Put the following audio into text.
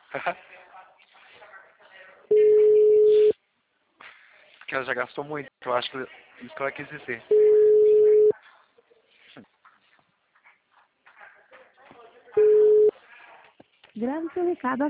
Que ela já gastou muito, eu acho que isso que ela quis dizer. Grave seu recado